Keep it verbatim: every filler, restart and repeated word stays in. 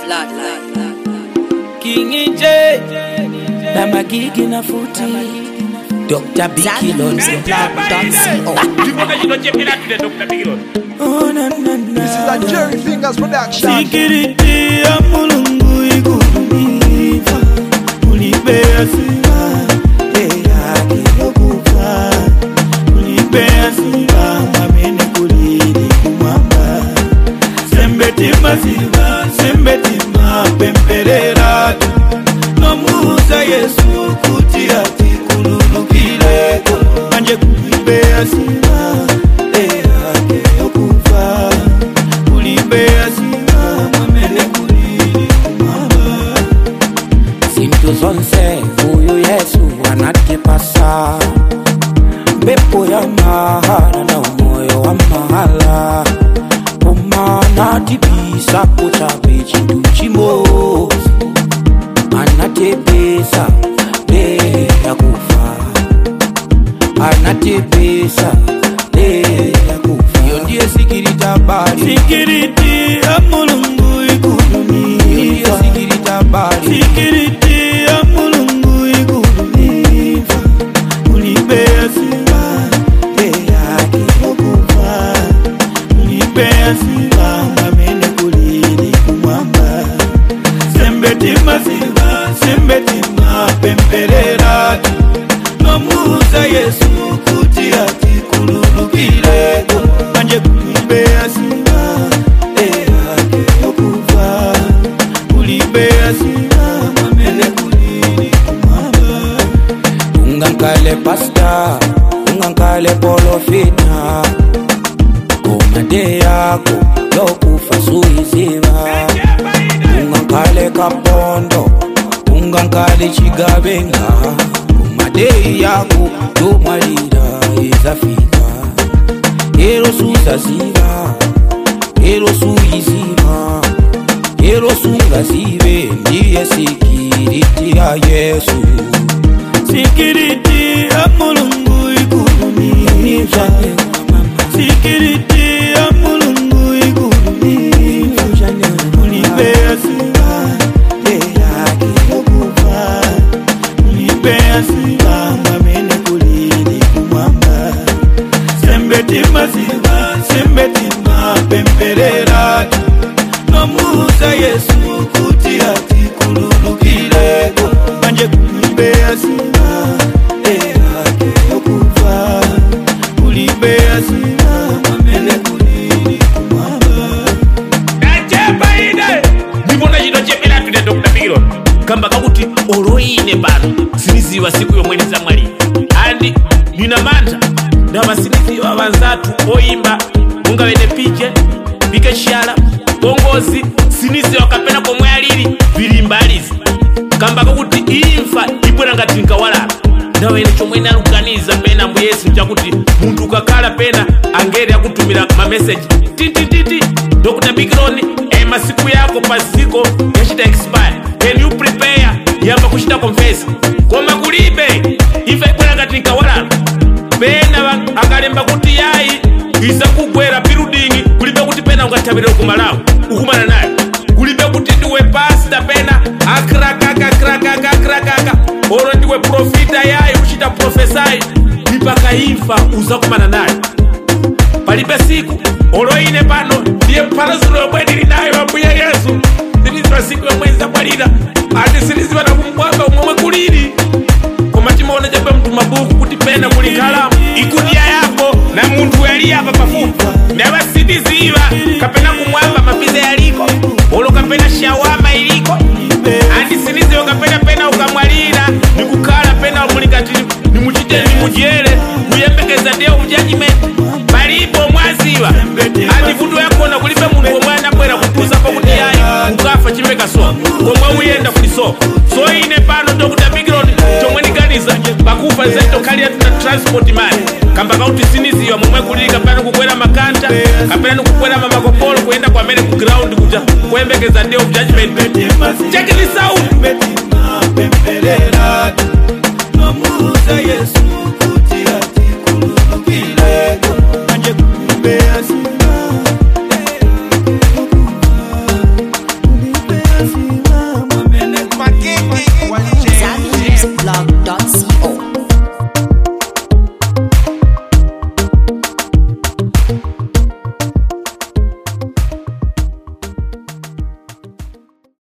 bloodline. King E J, Dama Gigi na Futi, Doctor Biki Lones, oh na na na. This is a Jerry Fingers production. Security ya mulungu ikumiva, ulibea siwa, leya kiyokufa, ulibea siwa, mamene kulili kumamba. Sembeti maziva, sembeti mapemperera, no muza Yesu kutia tikululukile, manje kulibea siwa, leya kiyokufa, ulibea siwa, mamene kulili kumamba. Sintu zonse, huyu Yesu anatipasa, bepo ya mahara na umoyo wa mahala, anatibisa kutabe chintu chimozi, anatibisa le ya kufa, anatibisa le ya kufa. Iyo ndiye sikirita bali, sikiriti ya mulungu ikudumiva. Iyo ndiye sikirita bali, sikiriti ya mulungu ikudumiva. Ulibea siwa le ya kiyokufa, ulibea siwa mamene kulili kumwamba. Sembeti maziva, sembeti mapemperera, no muza Yesu kutia tikululukile, manje kulibea siwa leya kiyokufa, ulibea siwa mamene kulili kumwamba. Ungankale pasta, ungankale polofita, kumade yako yokufa suiziva. Ungankale kapondo, ungankale chigabenga, kumade yako yomalira izafika. Ero susaziva, ero suiziva, ero sungazive, ndiye sikiriti ya Yesu. Sikiriti ya mulungu ikudumiva, sikiriti ya mulungu ikudumiva. Ulibea siwa leya kiyokufa, ulibea siwa mamene kulili kumwamba. Sembeti maziva, sembeti mapemperera, no muza Yesu kutia tikululukile, manje kulibea siwa leya kiyokufa, ulibea siwa mamene kulili kumwamba. Achepaide nibona chino chepera tude Doctor Biki kamba kakuti oloine pano siniziwa siku yomweneza mwali andi nina manta ndaba siniziwa abanzatu oimba munga bene pije bike shala bongozi siniziwa kapena komwe alili bilimbalizi kamba kakuti imfa ibwera ngati nkawala ndawe ene chomwe nalukaniza pena mbu Yesu chakuti muntu kakala pena angeri akutumira ma message titi titi Doctor Biki e masiku yako paziko yachita expire. Can you prepare yamba kushita confess koma kulibe ife kwera ngati nkawala pena akalemba kuti yayi iza kugwera building kulibe kuti pena ungatabirira kumalawo ukumana naye kulibe kuti ndiwe pastor pena akrakaka akrakaka akrakaka oro ndiwe profita yayi kushita prophesy mpaka imfa uzakumana naye palibe siku oloine pano ndiye mparazulo bwedili nayo wambuye Yesu sinizwa siku yomwenza mwalira ati sinizwa na kumwamba umomwe kulili koma timaona jabe mtu mabuku kuti pena kuli kalamu ikudia yako na muntu yali hapa pafupi ndaba siniziva kapena kumwamba mapize yaliko olo kapena shawama iliko ati siniziva kapena pena ukamwalira nikukala pena umulikati nimuchite nimujele uyembekeza deo ujajime palipo mwaziva ati vudu yako na kulipe muntu omwana kwera kutuza pa kuti yayi ukafa chimeka so komwe uyenda kuliso so ine pano Doctor Biki chomweniganiza bakufa zeto kali atuna transport mali kamba kauti siniziwa momwe kulika pano kukwera makanta kapena nukukwera mamakopolo kuenda kwa mene ku ground kuja kuembekeza day of judgment. Check this out. No muza Yesu